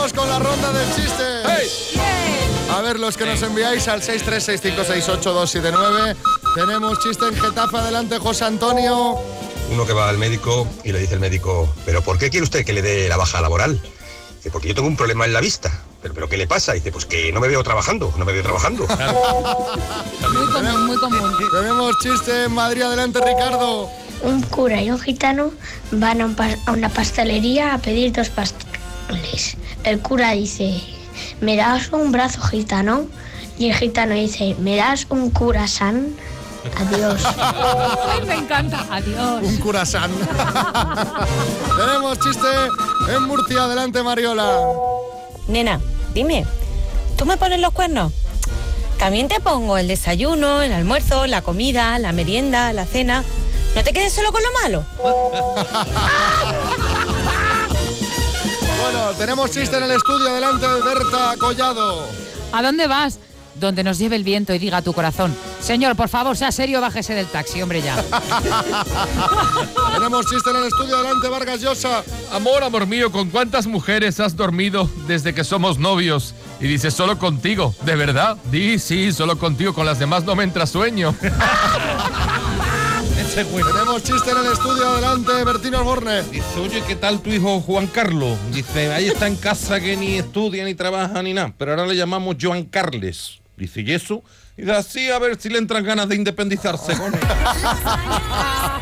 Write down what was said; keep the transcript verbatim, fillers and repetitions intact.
Vamos con la ronda del chiste. ¡Hey! A ver, los que nos enviáis al seis tres seis cinco seis ocho dos siete nueve. Tenemos chiste en Getafe. Adelante, José Antonio. Uno que va al médico y le dice el médico, ¿pero por qué quiere usted que le dé la baja laboral? Dice, porque yo tengo un problema en la vista. ¿Pero, pero qué le pasa? Dice, pues que no me veo trabajando, no me veo trabajando. Muy común, muy común. Tenemos chiste en Madrid. Adelante, Ricardo. Un cura y un gitano van a, un pa- a una pastelería a pedir dos pasteles. El cura dice, ¿me das un brazo, gitano? Y el gitano dice, ¿me das un curasán? Adiós. Ay, me encanta. Adiós. Un curasán. Tenemos chiste en Murcia. Adelante, Mariola. Nena, dime, ¿tú me pones los cuernos? También te pongo el desayuno, el almuerzo, la comida, la merienda, la cena. No te quedes solo con lo malo. Bueno, tenemos chiste en el estudio. Adelante, Berta Collado. ¿A dónde vas? Donde nos lleve el viento y diga a tu corazón, señor, por favor, sea serio, bájese del taxi, hombre, ya. Tenemos chiste en el estudio. Adelante, Vargas Llosa. Amor, amor mío, ¿con cuántas mujeres has dormido desde que somos novios? Y dices, solo contigo. ¿De verdad? Di, sí, solo contigo. Con las demás no me entra sueño. Ese es bueno. Tenemos chiste en el estudio. Adelante, Bertino Osborne. Dice, oye, ¿qué tal tu hijo Juan Carlos? Dice, ahí está en casa que ni estudia, ni trabaja, ni nada. Pero ahora le llamamos Joan Carles. Dice, ¿y eso? Y dice, así a ver si le entran ganas de independizarse con él.